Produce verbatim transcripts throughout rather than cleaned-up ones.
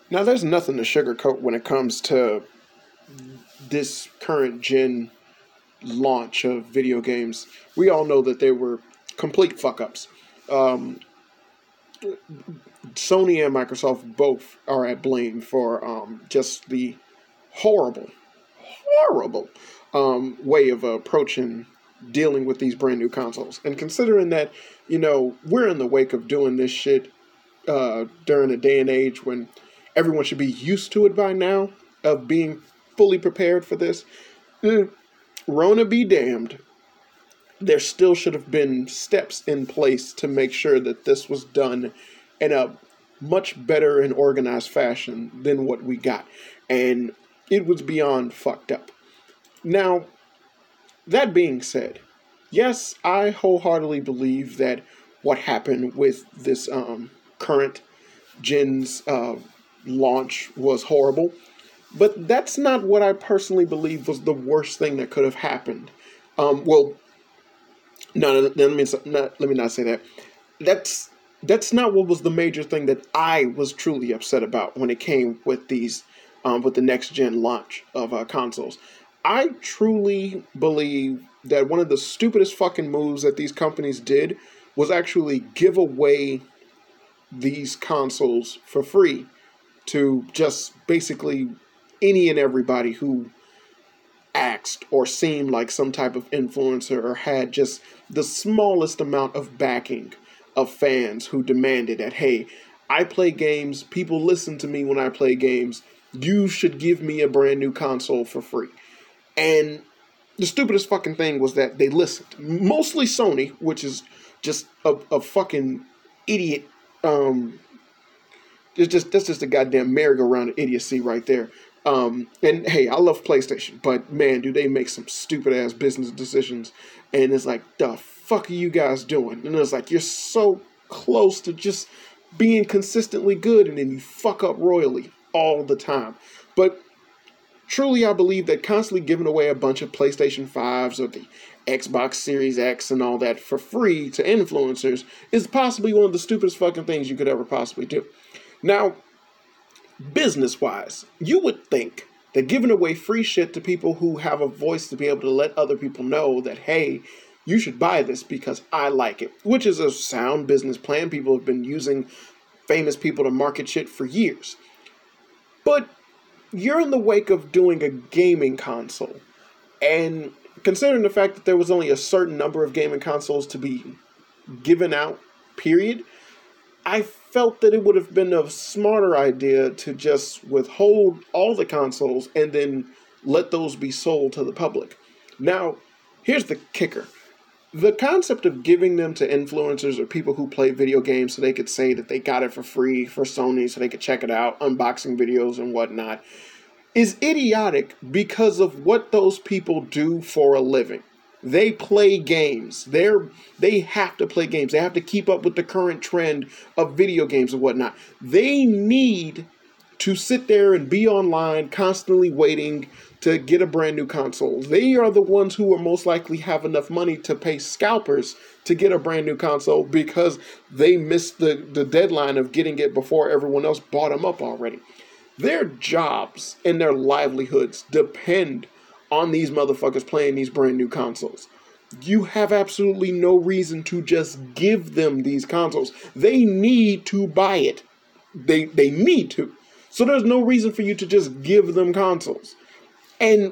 Now, there's nothing to sugarcoat when it comes to this current gen launch of video games. We all know that they were complete fuck ups. Um, Sony and Microsoft both are at blame for um, just the horrible, horrible um, way of approaching dealing with these brand new consoles. And considering that, you know, we're in the wake of doing this shit uh, during a day and age when everyone should be used to it by now, of being fully prepared for this. Mm, Rona be damned. There still should have been steps in place to make sure that this was done in a much better and organized fashion than what we got. And it was beyond fucked up. Now, that being said, yes, I wholeheartedly believe that what happened with this um, current gen's uh, launch was horrible. But that's not what I personally believe was the worst thing that could have happened. Um, well, no, no, no, let me not, let me not say that. That's that's not what was the major thing that I was truly upset about when it came with these um, with the next gen launch of uh, consoles. I truly believe that one of the stupidest fucking moves that these companies did was actually give away these consoles for free to just basically any and everybody who asked or seemed like some type of influencer or had just the smallest amount of backing of fans who demanded that, hey, I play games, people listen to me when I play games, you should give me a brand new console for free. And the stupidest fucking thing was that they listened. Mostly Sony, which is just a, a fucking idiot. Um, it's just that's just a goddamn merry-go-round of idiocy right there. Um, and hey, I love PlayStation, but man, do they make some stupid ass business decisions. And it's like, the fuck are you guys doing? And it's like, you're so close to just being consistently good, and then you fuck up royally all the time. But truly, I believe that constantly giving away a bunch of PlayStation fives or the Xbox Series X and all that for free to influencers is possibly one of the stupidest fucking things you could ever possibly do. Now, business-wise, you would think that giving away free shit to people who have a voice to be able to let other people know that, hey, you should buy this because I like it, which is a sound business plan. People have been using famous people to market shit for years. But you're in the wake of doing a gaming console, and considering the fact that there was only a certain number of gaming consoles to be given out, period, I felt that it would have been a smarter idea to just withhold all the consoles and then let those be sold to the public. Now, here's the kicker. The concept of giving them to influencers or people who play video games so they could say that they got it for free for Sony so they could check it out, unboxing videos and whatnot, is idiotic because of what those people do for a living. They play games. They're they have to play games. They have to keep up with the current trend of video games and whatnot. They need to sit there and be online constantly waiting to get a brand new console. They are the ones who will most likely have enough money to pay scalpers to get a brand new console because they missed the, the deadline of getting it before everyone else bought them up already. Their jobs and their livelihoods depend on these motherfuckers playing these brand new consoles. You have absolutely no reason to just give them these consoles. They need to buy it. They they need to. So there's no reason for you to just give them consoles. And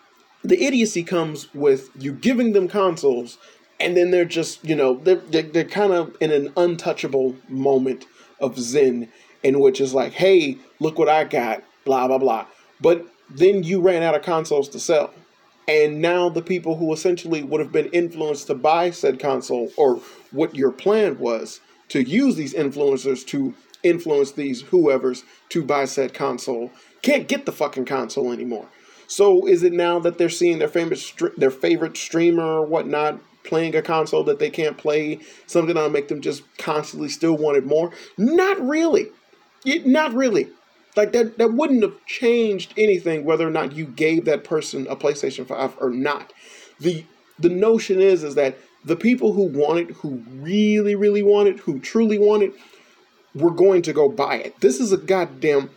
the idiocy comes with you giving them consoles, and then they're just, you know, they're, they're, they're kind of in an untouchable moment of zen in which is like, hey, look what I got, blah, blah, blah. But then you ran out of consoles to sell. And now the people who essentially would have been influenced to buy said console, or what your plan was to use these influencers to influence these whoever's to buy said console, can't get the fucking console anymore. So is it now that they're seeing their famous their favorite streamer or whatnot playing a console that they can't play, something that'll make them just constantly still want it more? Not really. It, not really. Like, that, that wouldn't have changed anything whether or not you gave that person a PlayStation five or not. The the notion is, is that the people who want it, who really, really want it, who truly want it, were going to go buy it. This is a goddamn...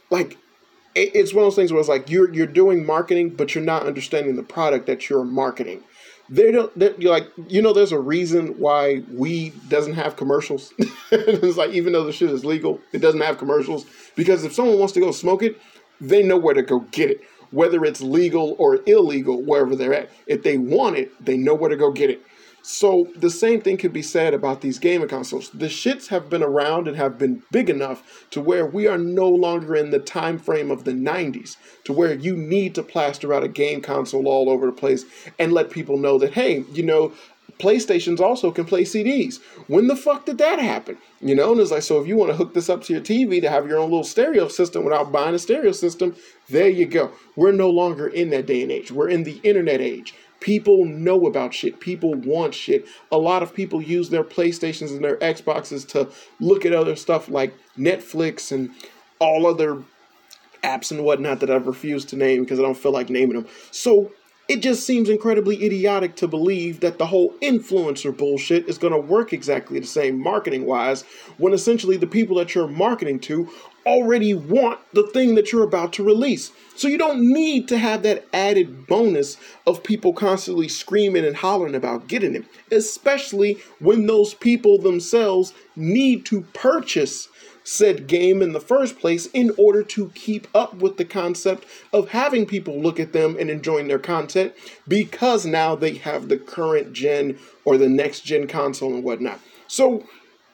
like, it's one of those things where it's like you're you're doing marketing, but you're not understanding the product that you're marketing. They don't. You're like, you know, there's a reason why weed doesn't have commercials. It's like, even though the shit is legal, it doesn't have commercials, because if someone wants to go smoke it, they know where to go get it, whether it's legal or illegal, wherever they're at. If they want it, they know where to go get it. So the same thing could be said about these gaming consoles. The shits have been around and have been big enough to where we are no longer in the time frame of the nineties, to where you need to plaster out a game console all over the place and let people know that, hey, you know, PlayStations also can play C Ds. When the fuck did that happen? You know, and it's like, so if you want to hook this up to your T V to have your own little stereo system without buying a stereo system, there you go. We're no longer in that day and age. We're in the internet age. People know about shit. People want shit. A lot of people use their PlayStations and their Xboxes to look at other stuff like Netflix and all other apps and whatnot that I've refused to name because I don't feel like naming them. So it just seems incredibly idiotic to believe that the whole influencer bullshit is going to work exactly the same marketing-wise, when essentially the people that you're marketing to already want the thing that you're about to release. So you don't need to have that added bonus of people constantly screaming and hollering about getting it, especially when those people themselves need to purchase said game in the first place in order to keep up with the concept of having people look at them and enjoying their content, because now they have the current gen or the next gen console and whatnot. So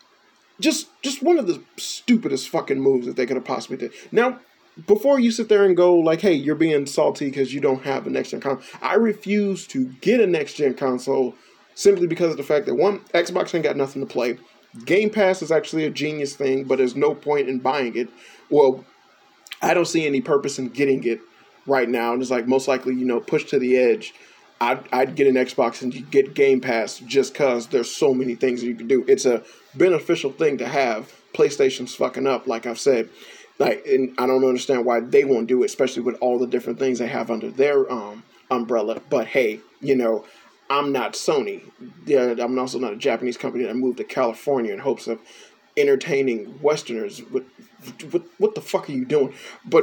just just one of the stupidest fucking moves that they could have possibly did. Now, before you sit there and go like, hey, you're being salty because you don't have a next gen console, I refuse to get a next gen console simply because of the fact that, one, Xbox ain't got nothing to play. Game Pass is actually a genius thing, but there's no point in buying it. Well, I don't see any purpose in getting it right now. And it's like, most likely, you know, push to the edge, I'd, I'd get an Xbox and you get Game Pass just because there's so many things that you can do. It's a beneficial thing to have. PlayStation's fucking up, like I've said. Like, and I don't understand why they won't do it, especially with all the different things they have under their um, umbrella. But hey, you know, I'm not Sony. Yeah, I'm also not a Japanese company that moved to California in hopes of entertaining Westerners. What, what, what the fuck are you doing? But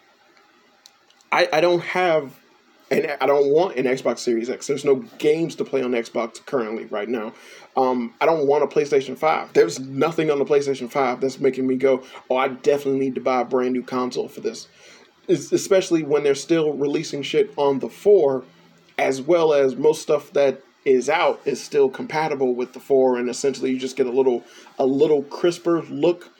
I, I don't have, and I don't want an Xbox Series X. There's no games to play on Xbox currently right now. Um, I don't want a PlayStation five. There's nothing on the PlayStation five that's making me go, oh, I definitely need to buy a brand new console for this. It's, especially when they're still releasing shit on the four, as well as most stuff that is out is still compatible with the four, and essentially you just get a little a little crisper look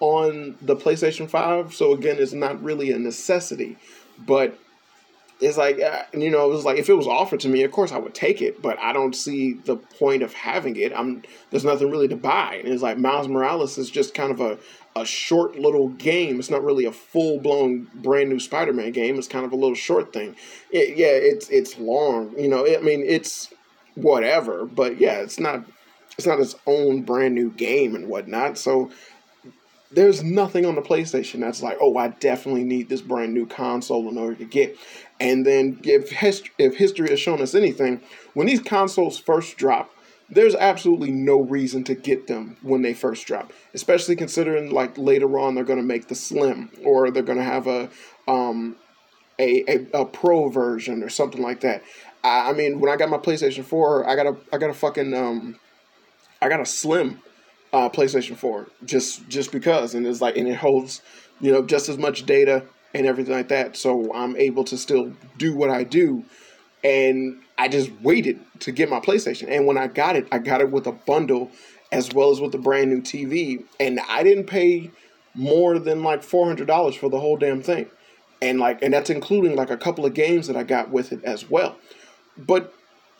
on the PlayStation five. So again, it's not really a necessity, but it's like, uh, you know, it was like, if it was offered to me, of course I would take it, but I don't see the point of having it. I'm there's nothing really to buy. And it's like Miles Morales is just kind of a a short little game. It's not really a full-blown brand new Spider-Man game. It's kind of a little short thing. It, yeah, it's it's long. You know, I mean, it's whatever. But yeah, it's not it's not its own brand new game and whatnot. So there's nothing on the PlayStation that's like, oh, I definitely need this brand new console in order to get. And then if hist- if history has shown us anything, when these consoles first drop, there's absolutely no reason to get them when they first drop, especially considering like later on they're going to make the Slim, or they're going to have a um a, a a Pro version or something like that. I, I mean, when I got my PlayStation four, I got a I got a fucking um I got a Slim uh, PlayStation four just just because, and it's like, and it holds, you know, just as much data and everything like that, so I'm able to still do what I do. And I just waited to get my PlayStation. And when I got it, I got it with a bundle as well as with the brand new T V. And I didn't pay more than like four hundred dollars for the whole damn thing. And like, and that's including like a couple of games that I got with it as well. But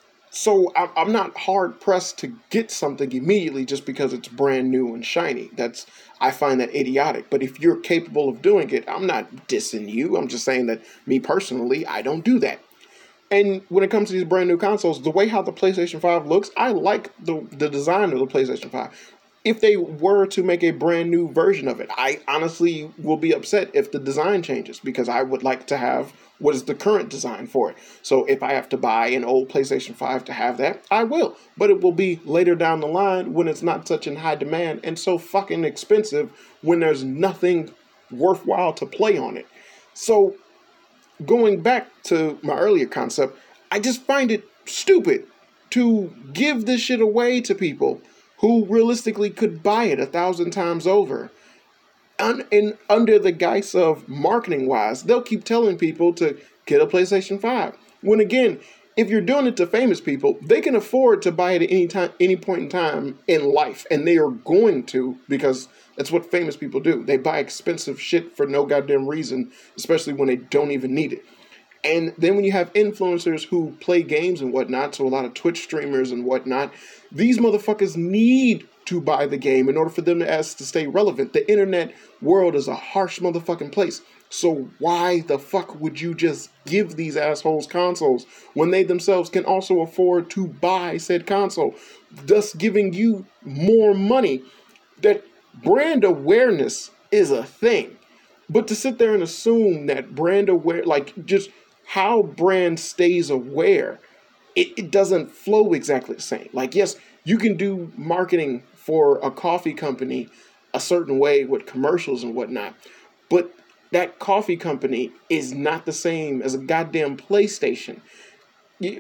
so I'm not hard pressed to get something immediately just because it's brand new and shiny. That's, I find that idiotic. But if you're capable of doing it, I'm not dissing you. I'm just saying that me personally, I don't do that. And when it comes to these brand new consoles, the way how the PlayStation five looks, I like the the design of the PlayStation five. If they were to make a brand new version of it, I honestly will be upset if the design changes, because I would like to have what is the current design for it. So if I have to buy an old PlayStation five to have that, I will. But it will be later down the line when it's not such in high demand and so fucking expensive, when there's nothing worthwhile to play on it. So going back to my earlier concept, I just find it stupid to give this shit away to people who realistically could buy it a thousand times over. And, and under the guise of marketing wise, they'll keep telling people to get a PlayStation five. When again, if you're doing it to famous people, they can afford to buy it at any time, any point in time in life. And they are going to, because that's what famous people do. They buy expensive shit for no goddamn reason, especially when they don't even need it. And then when you have influencers who play games and whatnot, so a lot of Twitch streamers and whatnot, these motherfuckers need to buy the game in order for them to, as to stay relevant. The internet world is a harsh motherfucking place. So why the fuck would you just give these assholes consoles when they themselves can also afford to buy said console, thus giving you more money? That brand awareness is a thing. But to sit there and assume that brand aware, like just how brand stays aware, it, it doesn't flow exactly the same. Like, yes, you can do marketing for a coffee company a certain way with commercials and whatnot, but that coffee company is not the same as a goddamn PlayStation. You,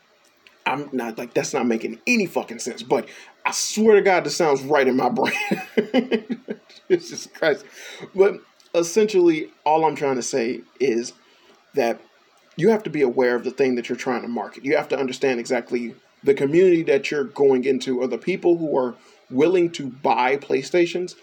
I'm not like, that's not making any fucking sense, but I swear to God, this sounds right in my brain. It's just Christ. But essentially, all I'm trying to say is that you have to be aware of the thing that you're trying to market. You have to understand exactly the community that you're going into, or the people who are willing to buy PlayStations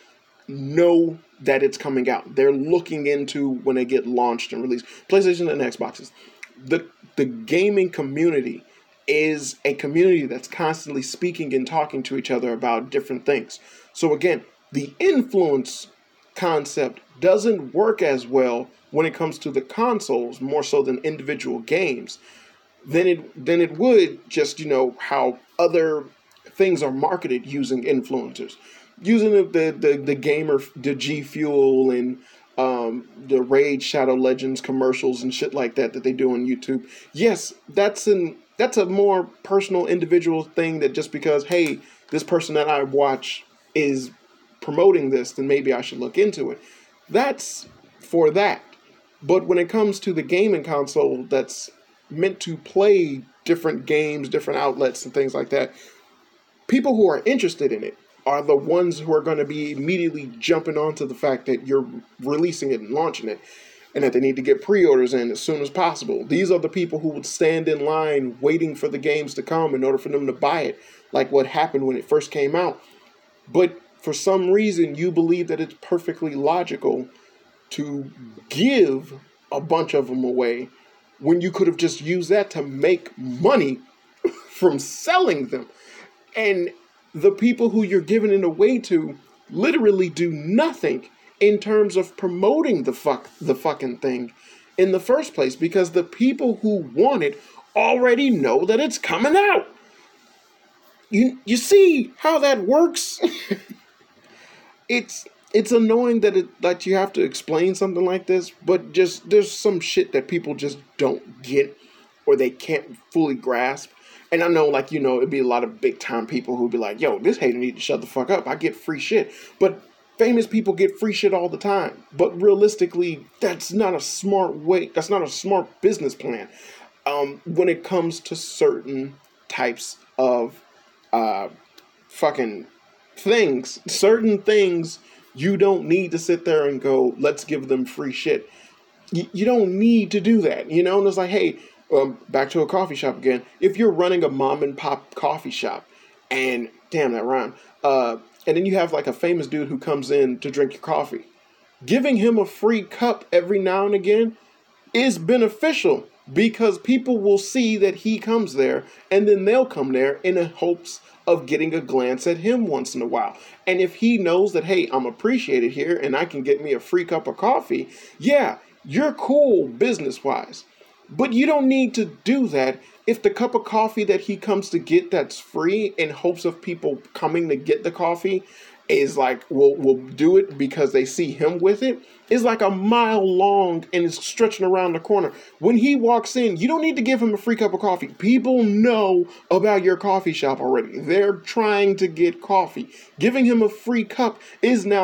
know that it's coming out. They're looking into when they get launched and released. PlayStation and Xboxes. The the gaming community is a community that's constantly speaking and talking to each other about different things. So again, the influence concept doesn't work as well when it comes to the consoles, more so than individual games, than it than it would just, you know, how other things are marketed using influencers. Using the, the, the, the gamer, the G Fuel and um, the Raid Shadow Legends commercials and shit like that that they do on YouTube. Yes, that's an that's a more personal, individual thing that just because, hey, this person that I watch is promoting this, then maybe I should look into it. That's for that. But when it comes to the gaming console that's meant to play different games, different outlets and things like that, people who are interested in it are the ones who are going to be immediately jumping onto the fact that you're releasing it and launching it, and that they need to get pre-orders in as soon as possible. These are the people who would stand in line waiting for the games to come in order for them to buy it, like what happened when it first came out. But for some reason, you believe that it's perfectly logical to give a bunch of them away when you could have just used that to make money from selling them. And the people who you're giving it away to literally do nothing in terms of promoting the fuck the fucking thing in the first place, because the people who want it already know that it's coming out. You you see how that works? it's it's annoying that it that you have to explain something like this, but just there's some shit that people just don't get or they can't fully grasp. And I know, like, you know, it'd be a lot of big time people who'd be like, yo, this hater need to shut the fuck up. I get free shit. But famous people get free shit all the time. But realistically, that's not a smart way. That's not a smart business plan. Um, when it comes to certain types of uh, fucking things, certain things, you don't need to sit there and go, let's give them free shit. You, you don't need to do that. You know, and it's like, hey, Um, back to a coffee shop again. If you're running a mom and pop coffee shop, and damn that rhyme, uh, and then you have like a famous dude who comes in to drink your coffee, giving him a free cup every now and again is beneficial, because people will see that he comes there, and then they'll come there in the hopes of getting a glance at him once in a while. And if he knows that, hey, I'm appreciated here and I can get me a free cup of coffee, yeah, you're cool business-wise. But you don't need to do that if the cup of coffee that he comes to get that's free in hopes of people coming to get the coffee is like, will will do it because they see him with it, is like a mile long and is stretching around the corner. When he walks in, you don't need to give him a free cup of coffee. People know about your coffee shop already. They're trying to get coffee. Giving him a free cup is now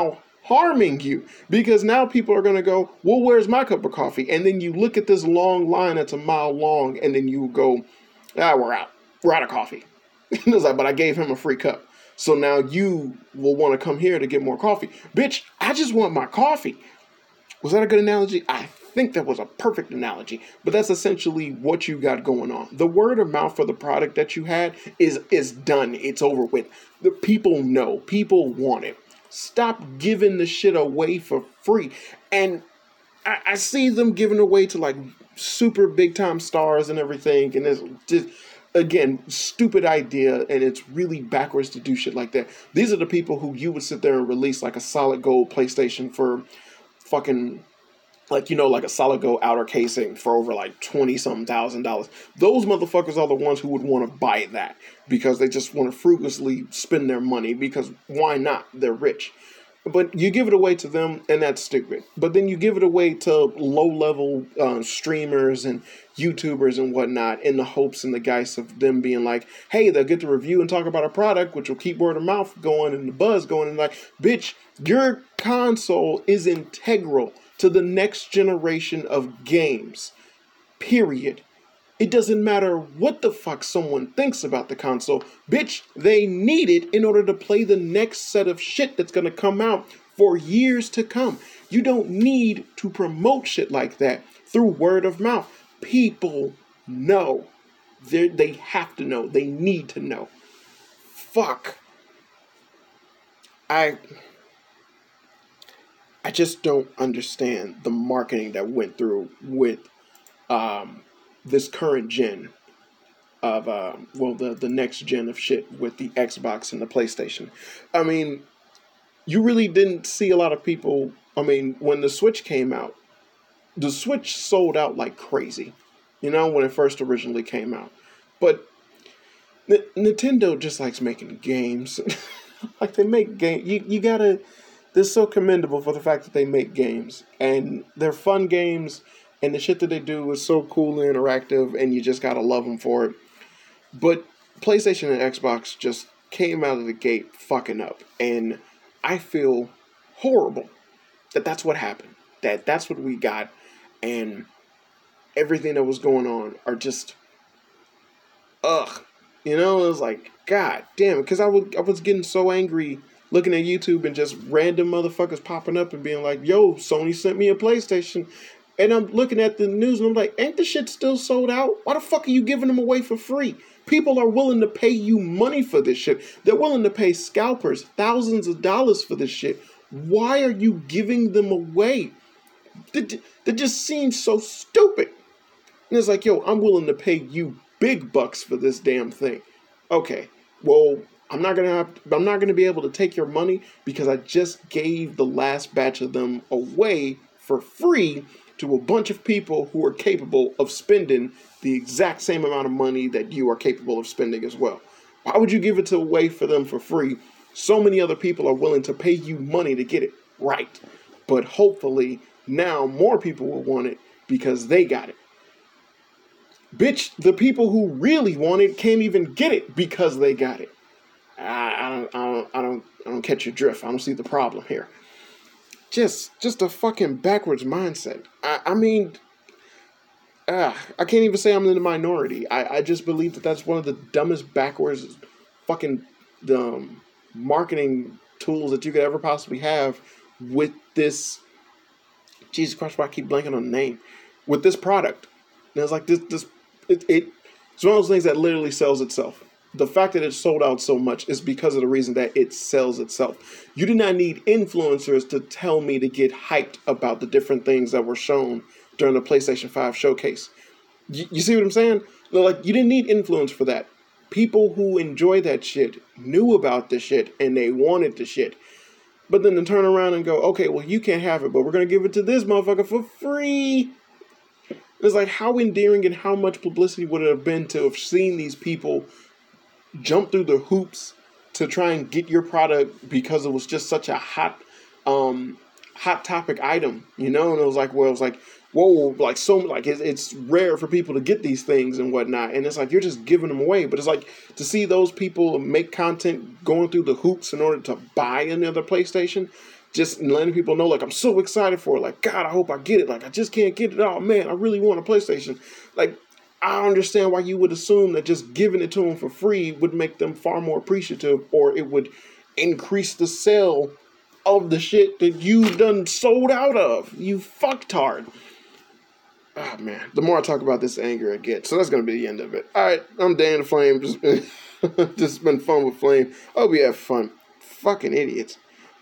harming you, because now people are going to go, well, where's my cup of coffee? And then you look at this long line that's a mile long, and then you go, ah, we're out. We're out of coffee. And it's like, but I gave him a free cup. So now you will want to come here to get more coffee. Bitch, I just want my coffee. Was that a good analogy? I think that was a perfect analogy. But that's essentially what you got going on. The word of mouth for the product that you had is, is done. It's over with. The people know. People want it. Stop giving the shit away for free. And I, I see them giving away to like super big time stars and everything. And it's just, again, stupid idea. And it's really backwards to do shit like that. These are the people who you would sit there and release like a solid gold PlayStation for fucking, like, you know, like a solid gold outer casing for over like twenty something thousand dollars. Those motherfuckers are the ones who would want to buy that because they just want to frugally spend their money, because why not? They're rich. But you give it away to them, and that's stupid. But then you give it away to low-level uh, streamers and YouTubers and whatnot in the hopes and the guise of them being like, hey, they'll get to review and talk about a product, which will keep word of mouth going and the buzz going. And like, bitch, your console is integral to the next generation of games. Period. It doesn't matter what the fuck someone thinks about the console. Bitch, they need it in order to play the next set of shit that's going to come out for years to come. You don't need to promote shit like that through word of mouth. People know. They're, they have to know. They need to know. Fuck. I... I just don't understand the marketing that went through with um, this current gen of, uh, well, the, the next gen of shit with the Xbox and the PlayStation. I mean, you really didn't see a lot of people. I mean, when the Switch came out, the Switch sold out like crazy, you know, when it first originally came out. But N- Nintendo just likes making games. Like, they make games. You, you gotta... They're so commendable for the fact that they make games, and they're fun games, and the shit that they do is so cool and interactive, and you just gotta love them for it. But PlayStation and Xbox just came out of the gate fucking up, and I feel horrible that that's what happened, that that's what we got, and everything that was going on are just, ugh, you know. It was like, god damn it, because I was, I was getting so angry looking at YouTube and just random motherfuckers popping up and being like, yo, Sony sent me a PlayStation. And I'm looking at the news and I'm like, ain't the shit still sold out? Why the fuck are you giving them away for free? People are willing to pay you money for this shit. They're willing to pay scalpers thousands of dollars for this shit. Why are you giving them away? That, that just seems so stupid. And it's like, yo, I'm willing to pay you big bucks for this damn thing. Okay, well, I'm not gonna have to, I'm not gonna be able to take your money because I just gave the last batch of them away for free to a bunch of people who are capable of spending the exact same amount of money that you are capable of spending as well. Why would you give it away for them for free? So many other people are willing to pay you money to get it right. But hopefully now more people will want it because they got it. Bitch, the people who really want it can't even get it because they got it. I, I don't, I don't, I don't, I don't catch your drift. I don't see the problem here. Just, just a fucking backwards mindset. I, I mean, uh, I can't even say I'm in the minority. I, I just believe that that's one of the dumbest backwards fucking um, marketing tools that you could ever possibly have with this. Jesus Christ, why I keep blanking on the name? With this product. And it's like this, this, it, it, it's one of those things that literally sells itself. The fact that it sold out so much is because of the reason that it sells itself. You do not need influencers to tell me to get hyped about the different things that were shown during the PlayStation five showcase. You, you see what I'm saying? Like, you didn't need influence for that. People who enjoy that shit knew about the shit and they wanted the shit. But then to turn around and go, okay, well, you can't have it, but we're going to give it to this motherfucker for free. It's like, how endearing and how much publicity would it have been to have seen these people jump through the hoops to try and get your product because it was just such a hot, um, hot topic item, you know? And it was like, well, it was like, whoa, like so, like it's, it's rare for people to get these things and whatnot. And it's like, you're just giving them away. But it's like to see those people make content going through the hoops in order to buy another PlayStation. just letting people know, like, I'm so excited for it. Like, God, I hope I get it. Like, I just can't get it. Oh, man, I really want a PlayStation. Like, I don't understand why you would assume that just giving it to them for free would make them far more appreciative, or it would increase the sale of the shit that you done sold out of. You fucktard. Oh, man. The more I talk about this, the angrier I get. So that's going to be the end of it. All right. I'm Dan the Flame. Just been, just been fun with Flame. I hope you have fun. Fucking idiots.